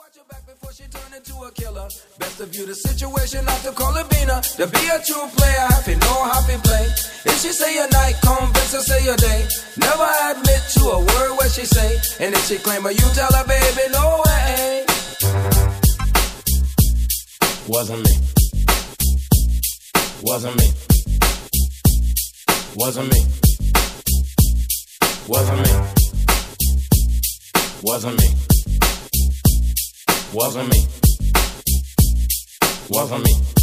Watch her back before she turn into a killer. Best to view the situation, not to call her Bina. To be a true player, have to know how to play. If she say a night, convince her say a day. Never admit to a word what she say. And if she claim her, you tell her, baby, no way. Wasn't me. Wasn't me. Wasn't me. Wasn't me. Wasn't me. Wasn't me. Wasn't me.